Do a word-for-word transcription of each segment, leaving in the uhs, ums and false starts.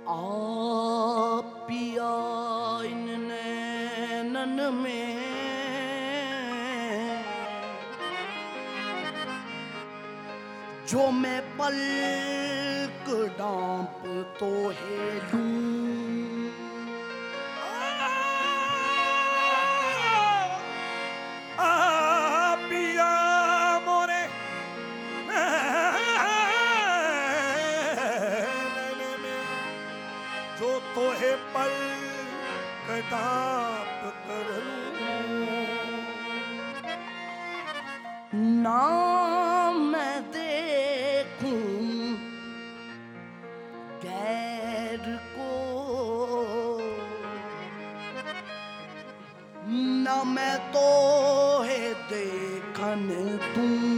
आ पिया इन नैनन में जो मैं पलक डांप तो है लूं। आ पिया मोरे जो तो है पल कदाप कर ना मैं देखूं गैर को, ना मैं तो है देखन दूं।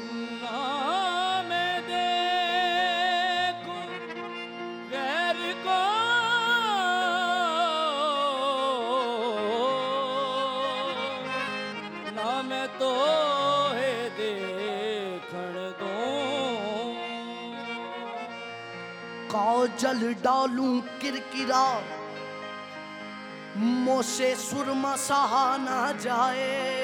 तो है देखण दो काजल डालूं किरकिरा मोसे सुरमा सहा ना जाए।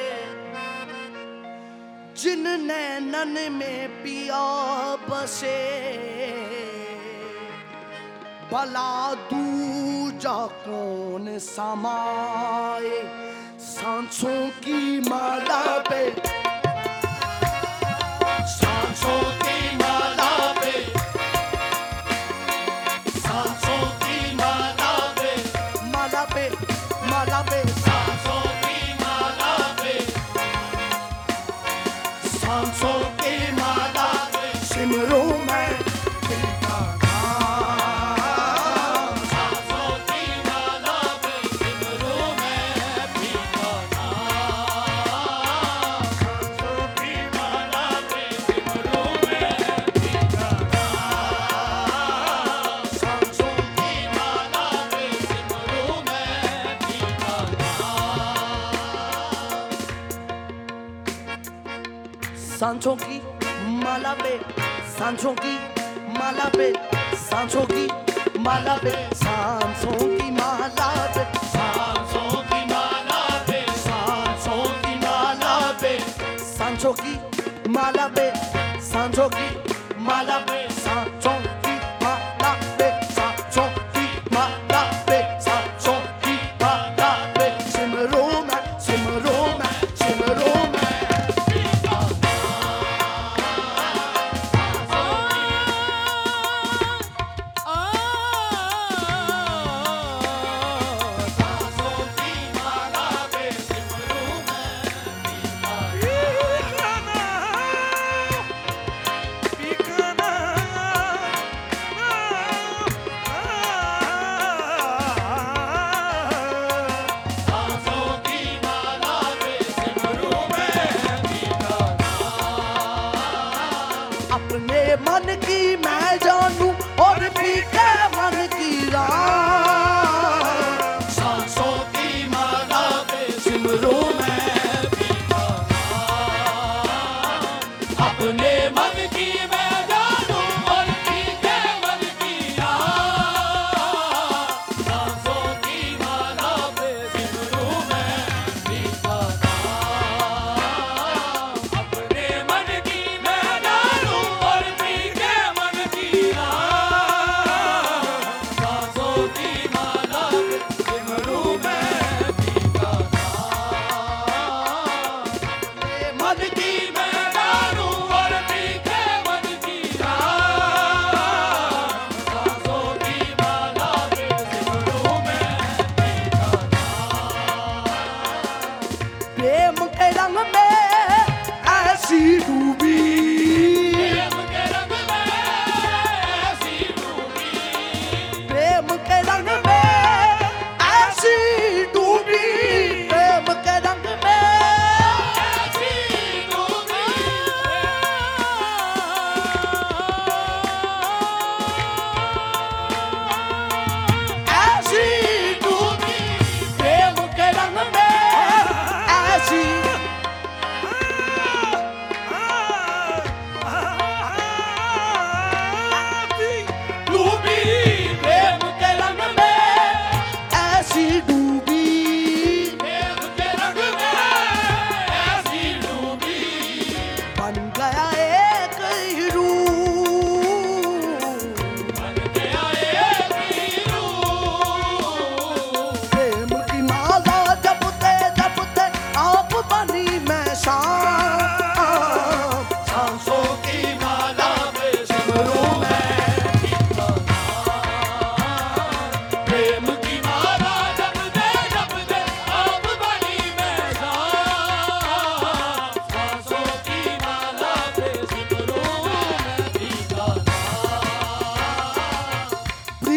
जिन नैनन में पिया बसे भला दूजा कौन समाए। सांसों की माला पे, सांसों की माला पे, सांसों की माला पे, माला पे, माला पे, सांसों की माला पे, सांसों की माला पे सिमरूं मैं सांसों की माला पे, सांसों की माला पे, सांसों की माला पे, सांसों की माला पे, सांसों की माला पे, सांसों की माला पे, सांसों की माला पे, सांसों की माला पे, सांसों की माला पे, सांसों की माला पे, सांसों की माला पे सिमरूं मैं, सिमरूं मैं, सिमरूं मैं।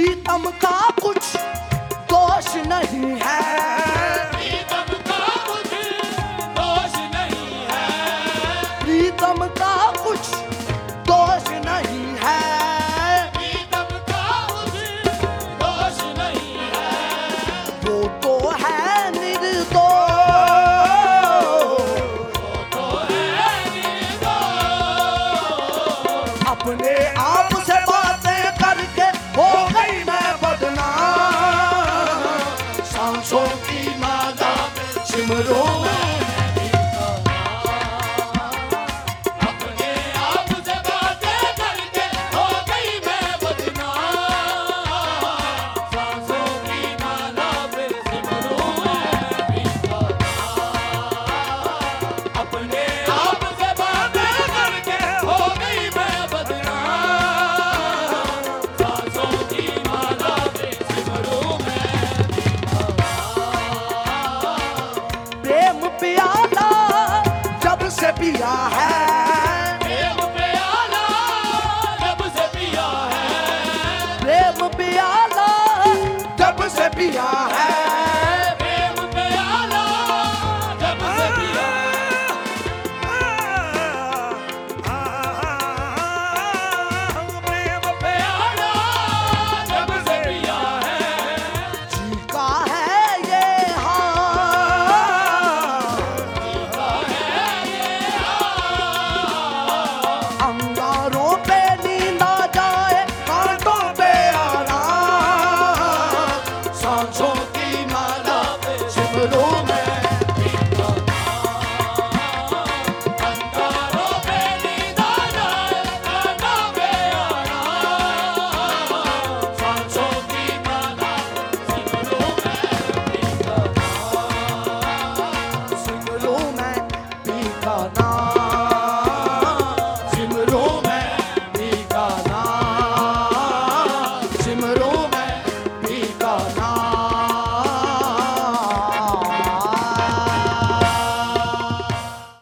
प्रीतम का कुछ दोष नहीं है, प्रीतम का कुछ दोष नहीं है, प्रीतम का कुछ दोष नहीं है, प्रीतम का कुछ दोष नहीं है, वो तो है निर्दोष, तो है निर्दोष। अपने आप से बातें करके हो गई मैं बदनाम, सांसों की माला में सिमरो अपने आप से बातें करके हो गई मैं बदनाम, सांसों की माला पे सिमरूं मैं बीता। अपने आप से बातें करके हो गई मैं बदनाम, सांसों की माला पे सिमरूं मैं प्रेम प्याला जब से पिया है, प्रेम प्याला जब से पिया है, प्रेम प्याला जब से पिया है,